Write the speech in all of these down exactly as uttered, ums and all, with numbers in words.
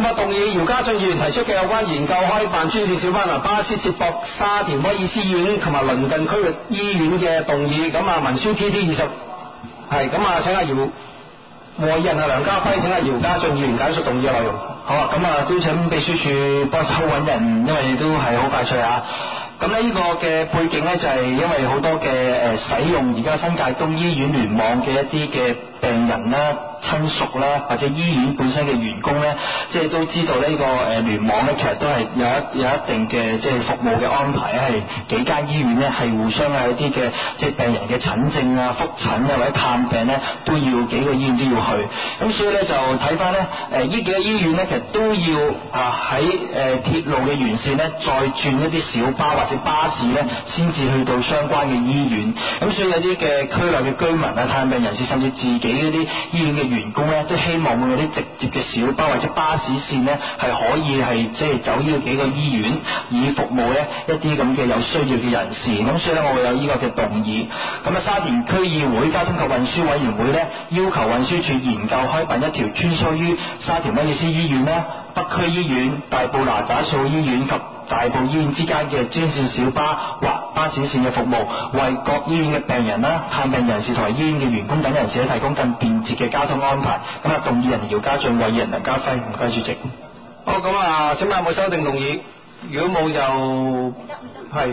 啊，動議姚家俊議員提出嘅有關研究開辦專線小巴同巴士接駁沙田威爾斯醫院同埋鄰近區域醫院嘅動議，咁啊文書 T T 二十係咁啊，請阿姚和議人啊梁家輝，請阿姚家俊議員簡述動議嘅內容。 好啊，咁啊都請秘書處幫手揾人，因為都係好快脆啊。咁呢個嘅背景呢，就係因為好多嘅誒使用而家新界東醫院聯網嘅一啲嘅病人啦、親屬啦，或者醫院本身嘅員工呢，即係都知道呢個誒聯網呢，其實都係有一有一定嘅即係服務嘅安排，係幾間醫院呢，係互相有一啲嘅即係病人嘅診症啊、覆診啊或者探病呢，都要幾個醫院都要去。咁所以呢，就睇翻呢誒呢幾個醫院呢，其實都要啊喺誒鐵路嘅沿線呢，再轉一啲小巴或者巴士呢，先至去到相關嘅醫院。咁所以有啲嘅區內嘅居民啊、探病人士，甚至自己嗰啲醫院嘅員工呢，都希望會有啲直接嘅小巴或者巴士線呢，係可以係即係走呢幾個醫院，以服務呢一啲咁嘅有需要嘅人士。咁所以呢，我會有呢個嘅動議。咁啊，沙田區議會交通及運輸委員會呢，要求運輸署研究開辦一條穿梭於沙田威爾斯醫院啦、北區醫院、大埔拿打素醫院及大埔醫院之間嘅專線小巴或巴士線嘅服務，為各醫院嘅病人啦、探病人士同埋醫院嘅員工等人士提供更便捷嘅交通安排。咁啊，動議人姚家俊，為議人梁家輝，唔該主席。 好，咁啊，請問有冇修訂動議？如果冇就係。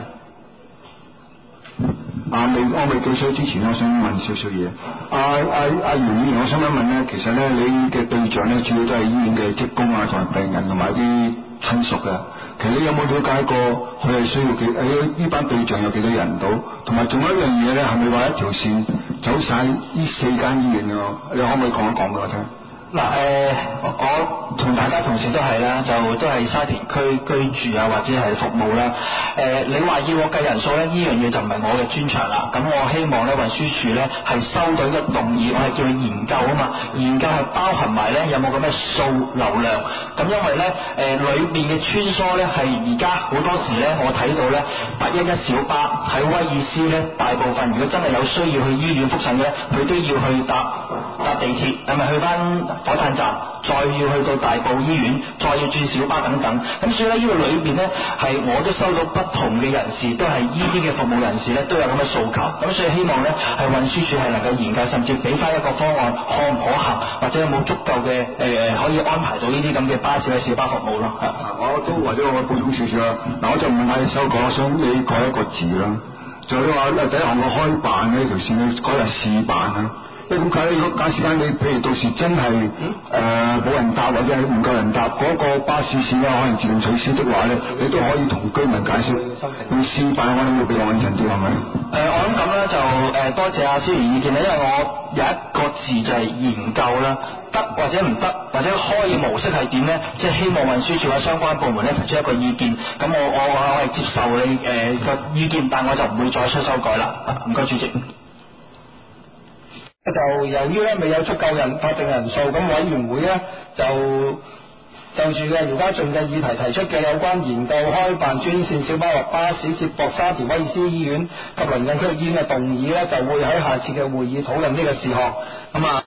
啊，未我未舉手之前，我想問少少嘢。阿阿阿姚議員，我想問問咧，其實咧你嘅對象咧主要都係醫院嘅職工啊，同埋病人同埋啲親屬嘅。其實你有冇了解過佢係需要幾誒呢班對象有幾多人到？同埋仲有一樣嘢咧，係咪話一條線走晒呢四間醫院啊？你可唔可以講一講俾我聽？ 嗱誒、呃，我同大家同事都係啦，就都係沙田區居住啊，或者係服務啦。誒、呃，你話要我計人數咧，呢樣嘢就唔係我嘅專長啦。咁我希望咧運輸署咧係收到一個動議，我係叫佢研究啊嘛。研究係包含埋咧有冇咁嘅數流量。咁因為咧誒裏邊嘅穿梭咧係而家好多時咧我睇到咧八一一小巴喺威爾斯咧大部分如果真係有需要去醫院覆診嘅，佢都要去搭搭地鐵，係咪去翻火炭站，再要去到大埔醫院，再要轉小巴等等。咁所以咧呢個裏邊咧係我都收到不同嘅人士，都係呢啲嘅服務人士咧都有咁嘅訴求。咁所以希望咧係運輸署係能夠研究，甚至俾翻一個方案，可唔可行，或者有冇足夠嘅誒誒可以安排到呢啲咁嘅巴士或者小巴服務咯。 我都或者我補充少少啦。嗱，我就唔問下你修改，我想你改一個字啦。就你話第一項嘅開辦呢條線咧改為試辦啦。因為點解咧？如果假時間你譬如到時真係誒冇人搭或者係唔夠人搭嗰、那個巴士線咧，可能自動取消的話咧，你都可以同居民解釋。用試辦我諗會比較穩陣啲，係咪？誒、 呃，我諗咁咧就誒、呃、多謝阿蕭怡意見啦，因為我有一個字就係研究啦，得或者唔得，或者開嘅模式係點咧？即係希望運輸署或者相關部門咧提出一個意見。咁我我我係接受你誒個、呃、意見，但我就唔會再出修改啦。唔該，主席。 就由於咧未有足夠人法定人數，咁委員會咧就就住嘅姚家俊嘅議題提出嘅有關研究開辦專線小巴或巴士接駁沙田威爾斯醫院及鄰近區域醫院嘅動議咧，就會喺下次嘅會議討論呢個事項。咁啊。